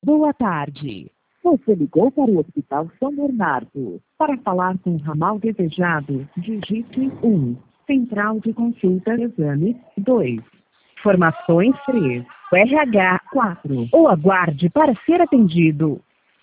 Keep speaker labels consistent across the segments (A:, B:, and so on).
A: Boa tarde. Você ligou para o Hospital São Bernardo. Para falar com o ramal desejado, digite 1. Central de consulta exame 2. Formações 3. RH 4. Ou aguarde para ser atendido.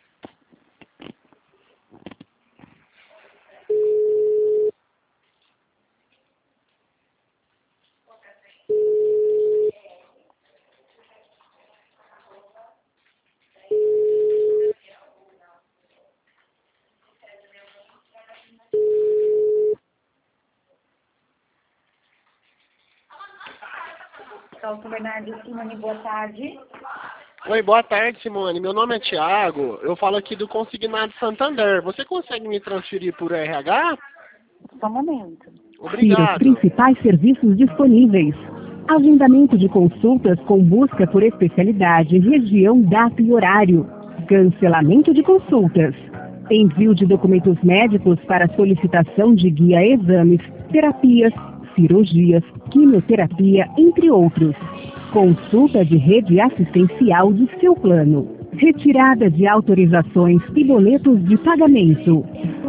B: São Bernardo, Simone, boa tarde.
C: Oi, boa tarde, Simone. Meu nome é Thiago. Eu falo aqui do Consignado Santander. Você consegue me transferir por RH?
B: Só um momento.
A: Confira os
C: Obrigado.
A: principais serviços disponíveis. Agendamento de consultas com busca por especialidade, região, data e horário. Cancelamento de consultas. Envio de documentos médicos para solicitação de guia a exames, terapias, cirurgias, quimioterapia, entre outros. Consulta de rede assistencial de seu plano. Retirada de autorizações e boletos de pagamento.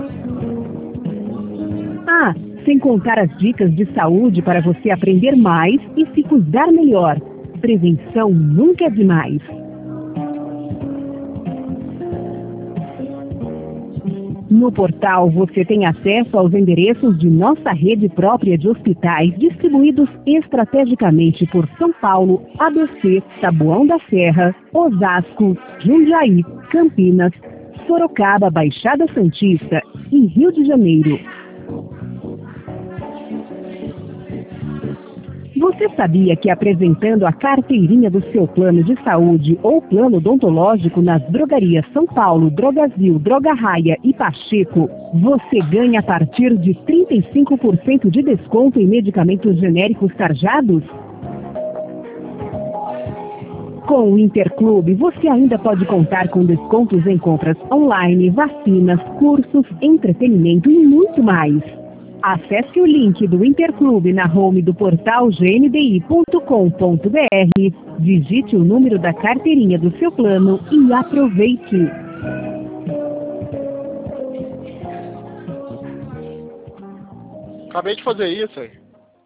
A: Ah, sem contar as dicas de saúde para você aprender mais e se cuidar melhor. Prevenção nunca é demais. No portal você tem acesso aos endereços de nossa rede própria de hospitais distribuídos estrategicamente por São Paulo, ABC, Taboão da Serra, Osasco, Jundiaí, Campinas, Sorocaba, Baixada Santista e Rio de Janeiro. Você sabia que apresentando a carteirinha do seu plano de saúde ou plano odontológico nas drogarias São Paulo, Drogazil, Droga Raia e Pacheco, você ganha a partir de 35% de desconto em medicamentos genéricos tarjados? Com o Interclube, você ainda pode contar com descontos em compras online, vacinas, cursos, entretenimento e muito mais. Acesse o link do Interclube na home do portal gmdi.com.br, digite o número da carteirinha do seu plano e aproveite.
C: Acabei de fazer isso aí.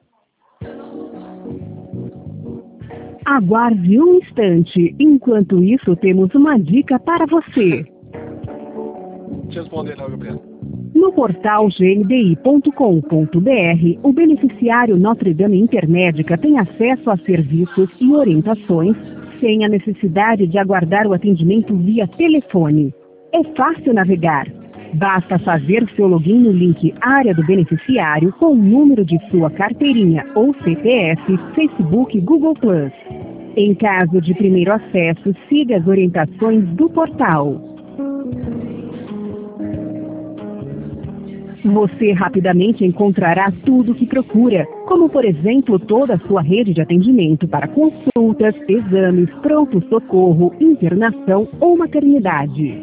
A: Aguarde um instante, enquanto isso temos uma dica para você.
C: Deixa eu responder não, Gabriel.
A: No portal gmdi.com.br, o beneficiário Notre Dame Intermédica tem acesso a serviços e orientações sem a necessidade de aguardar o atendimento via telefone. É fácil navegar. Basta fazer seu login no link Área do Beneficiário com o número de sua carteirinha ou CPF, Facebook, Google+. Em caso de primeiro acesso, siga as orientações do portal. Você rapidamente encontrará tudo o que procura, como por exemplo toda a sua rede de atendimento para consultas, exames, pronto-socorro, internação ou maternidade.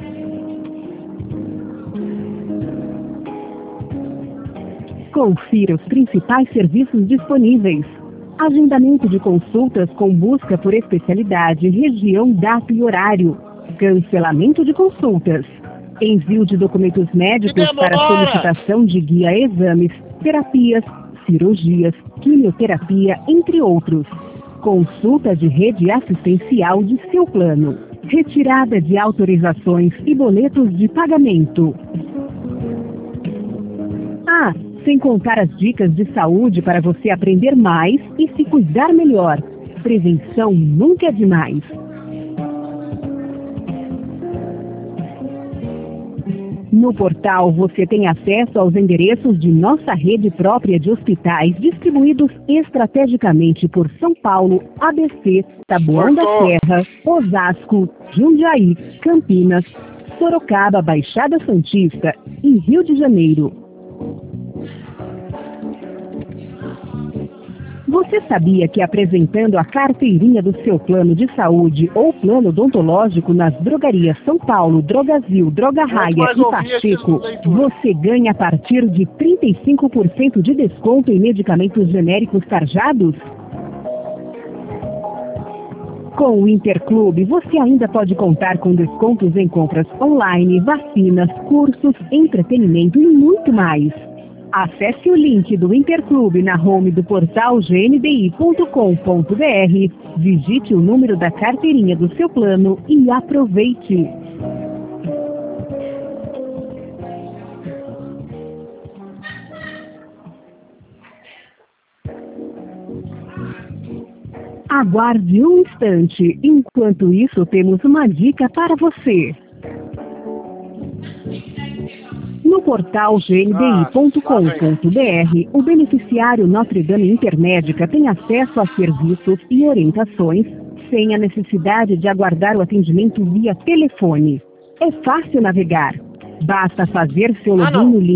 A: Confira os principais serviços disponíveis. Agendamento de consultas com busca por especialidade, região, data e horário. Cancelamento de consultas. Envio de documentos médicos para solicitação de guia a exames, terapias, cirurgias, quimioterapia, entre outros. Consulta de rede assistencial de seu plano. Retirada de autorizações e boletos de pagamento. Ah, sem contar as dicas de saúde para você aprender mais e se cuidar melhor. Prevenção nunca é demais. No portal você tem acesso aos endereços de nossa rede própria de hospitais distribuídos estrategicamente por São Paulo, ABC, Taboão da Serra, Osasco, Jundiaí, Campinas, Sorocaba, Baixada Santista e Rio de Janeiro. Você sabia que apresentando a carteirinha do seu plano de saúde ou plano odontológico nas drogarias São Paulo, Drogazil, Droga Raia e Pacheco, você ganha a partir de 35% de desconto em medicamentos genéricos tarjados? Com o Interclube, você ainda pode contar com descontos em compras online, vacinas, cursos, entretenimento e muito mais. Acesse o link do Interclube na home do portal gnbi.com.br, digite o número da carteirinha do seu plano e aproveite. Aguarde um instante, enquanto isso temos uma dica para você. No portal gnbi.com.br, o beneficiário Notre Dame Intermédica tem acesso a serviços e orientações sem a necessidade de aguardar o atendimento via telefone. É fácil navegar. Basta fazer seu login no link